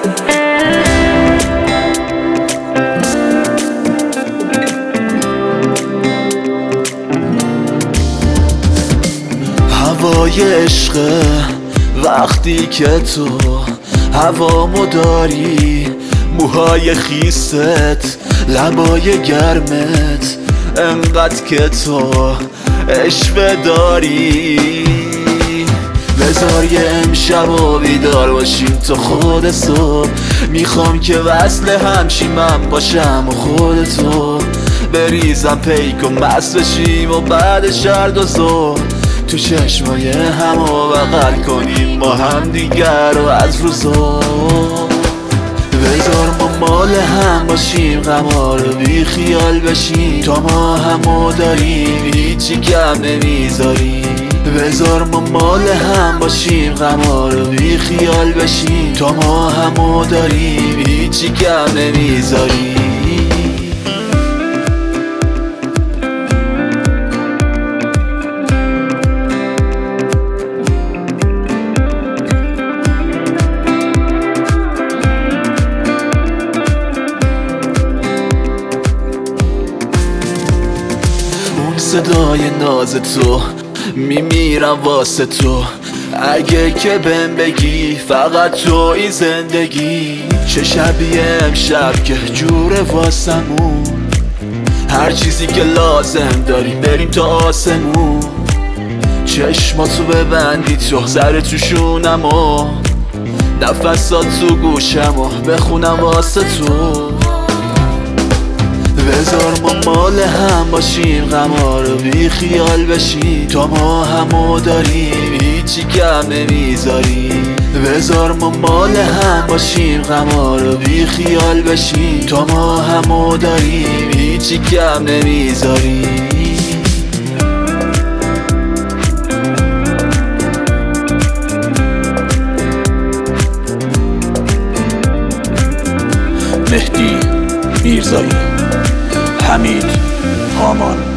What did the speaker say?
هوای عشقه وقتی که تو هوامو داری، موهای خیست، لبای گرمت، انقدر که تو عشوه داری. بذار یه امشب و بیدار باشیم تا خود صبح، میخوام که وصل همشیم من باشم و خودتو بریزم پیک و مست بشیم و بعد شرد و ظهر تو چشمای همو بغل کنیم ما هم دیگر رو از روزا. بذار ما مال هم باشیم، غما رو بی خیال بشیم، تا ما همو داریم هیچی کم نمیذاریم. بذار ما مال هم باشیم، غما رو بی خیال بشیم، تا ما همو داریم هیچی کم نمیذاریم. صدای ناز تو میمیرم واسه تو، اگه که بهم بگی فقط توی زندگی. چه شبیه امشب که جوره واسمون، هر چیزی که لازم داریم بریم تا آسمون. چشماتو ببندی تو ذره توشونم و نفسات تو گوشم و بخونم واسه تو. بذار ما مال هم باشیم، غما رو بی خیال بشیم، تا ما همو داریم هیچی کم نمیذاریم. بذار ما مال هم باشیم، غما رو بی خیال بشیم، تا ما همو داریم هیچی کم نمیذاریم. مهدی میرزایی، حمید هامان.